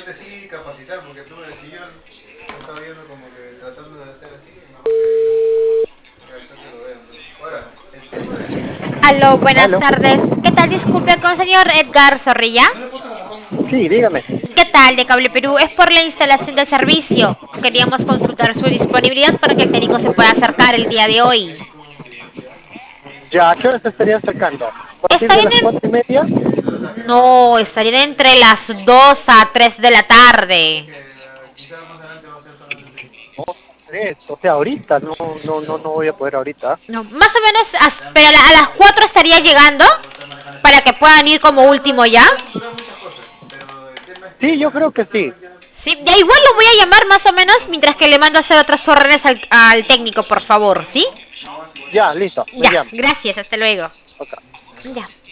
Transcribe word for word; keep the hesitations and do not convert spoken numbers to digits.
te sí capacitar, porque tú en el sillón estaba viendo como que tratando de hacer así, y no reacción que lo vean, ¿no? Ahora, el tema de... Aló, buenas Aló. tardes. ¿Qué tal? Disculpe, con el señor Edgar Zorrilla. Sí, dígame. ¿Qué tal, de Cable Perú? Es por la instalación del servicio. Queríamos consultar su disponibilidad para que el técnico se pueda acercar el día de hoy. Ya, ¿a qué hora se estaría acercando? ¿A partir de ¿Estarían las cuatro y media? en... No, estarían entre las dos a tres de la tarde. Quizás más adelante va a ser solamente... Dos, tres. O sea, ahorita. No, no, no, no voy a poder ahorita. No, más o menos, as- pero a, la- a las cuatro estaría llegando para que puedan ir como último ya. Sí, yo creo que sí. Sí, ya igual lo voy a llamar más o menos mientras que le mando a hacer otras órdenes al, al técnico, por favor, ¿sí? Ya, listo. Me Ya, llamo. gracias, hasta luego. Ok. Ya.